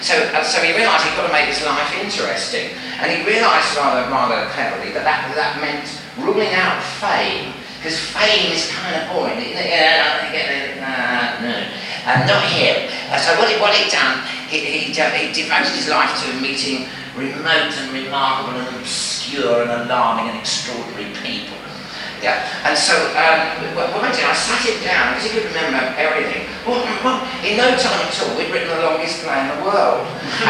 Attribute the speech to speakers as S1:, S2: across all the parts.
S1: So he realised he'd got to make his life interesting, and he realised rather cleverly that meant ruling out fame, because fame is kind of boring. Not here. So what he'd done, he devoted his life to meeting remote and remarkable and obscure and alarming and extraordinary people. Yeah, and so what I did, I sat him down because he could remember everything. Well, in no time at all, we'd written the longest play in the world.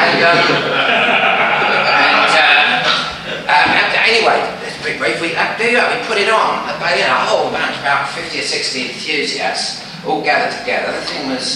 S1: Anyway, it's pretty brief. We put it on. A whole bunch, about 50 or 60 enthusiasts, all gathered together. The thing was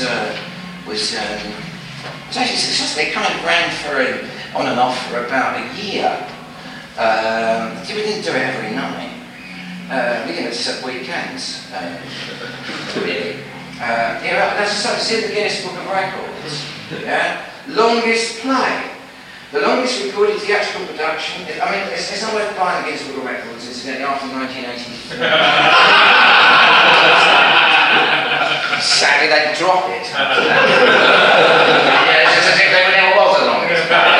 S1: actually successful. It kind of ran on and off for about a year. We didn't do it every night. We did it at weekends, really. That's in the Guinness Book of Records. Yeah? Longest play. The longest recorded theatrical production. I mean, it's not worth buying the Guinness Book of Records, incidentally, after 1983. Sadly, they'd drop it. Yeah, it's just as if there never was a longest play.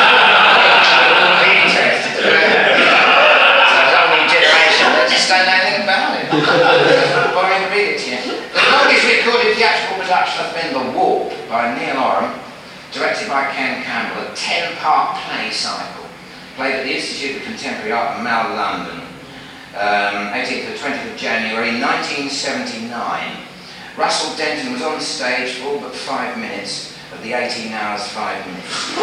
S1: The longest recorded theatrical production has been The Warp by Neil Oram, directed by Ken Campbell, a 10-part play cycle, played at the Institute of Contemporary Art in Mall, London, 18th to 20th of January 1979. Russell Denton was on stage for all but 5 minutes of the 18 hours 5 minutes.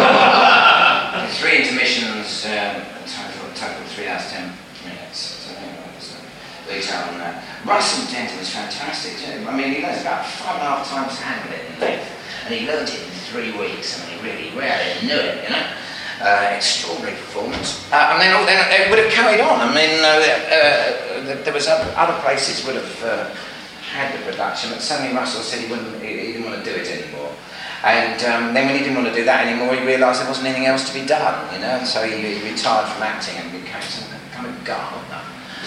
S1: 3 intermissions, total 3 hours 10 minutes. Detail on that. Russell Denton was fantastic too. I mean, he learns about 5.5 times Hamlet in length, and he learned it in 3 weeks. I mean, he really rarely knew it, you know. Extraordinary performance. And then it would have carried on. I mean, there was other places would have had the production, but suddenly Russell said he didn't want to do it anymore. And then when he didn't want to do that anymore, he realised there wasn't anything else to be done, you know. And so he retired from acting and became some kind of gardener.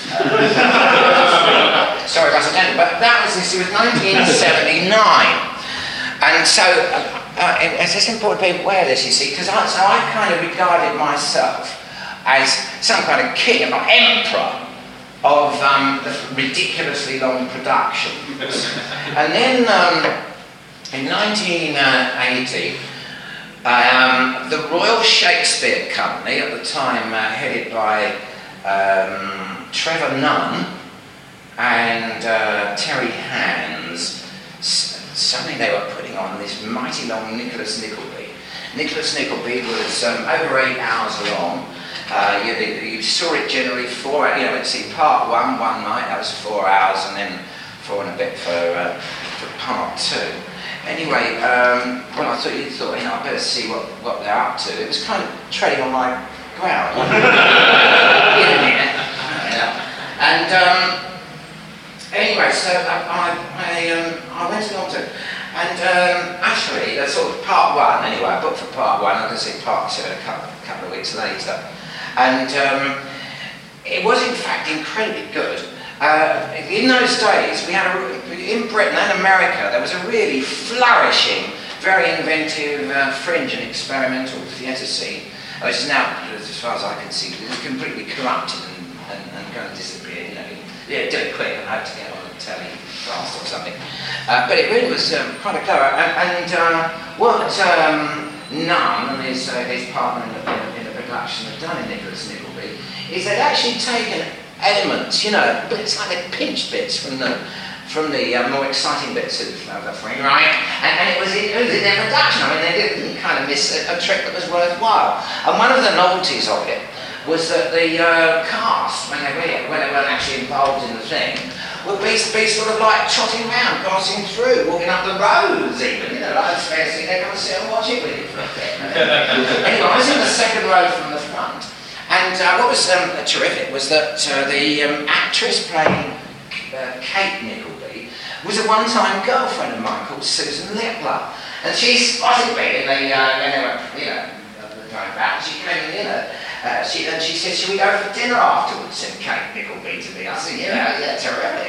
S1: Sorry, Russell Denton, but that was 1979, and so it's just important people wear this, you see, because I kind of regarded myself as some kind of king, or emperor of the ridiculously long production. And then in 1980, the Royal Shakespeare Company, at the time headed by Trevor Nunn and Terry Hands, suddenly they were putting on this mighty long Nicholas Nickleby. Nicholas Nickleby was over 8 hours long. You saw it generally 4 hours, let's see, part 1 night, that was 4 hours, and then 4 and a bit for part 2. Anyway, well, I thought, I better see what they're up to. It was kind of treading on my ground. And anyway, so I went along to it, and actually, that's sort of part 1 anyway. I booked for part 1. I'm going to see part 2 a couple of weeks later, and it was in fact incredibly good. In those days, we had in Britain and America, there was a really flourishing, very inventive, fringe and experimental theatre scene, which is now, as far as I can see, completely corrupted and going to disappear. Do it quick and hope to get on the telly fast or something. But it really was quite a clever. And what Nunn and his partner in the production have done in Nicholas Nickleby is they'd actually taken elements, bits like they pinched bits from the more exciting bits of the thing, right? And it was in their production. I mean, they didn't kind of miss a trick that was worthwhile. And one of the novelties of it was that the cast, when they weren't actually involved in the thing, would be sort of like trotting around, passing through, walking up the roads even, like it's fair to see they're going to sit and watch it with you for a bit. Anyway, I was in the second row from the front, and what was terrific was that the actress playing Kate Nickleby was a one-time girlfriend of mine called Susan Littler, and she spotted me, and when they were, going back, she came in, and she said, "Shall we go for dinner afterwards?" said Kate Nickleby to me. I said, "Yeah, terrific."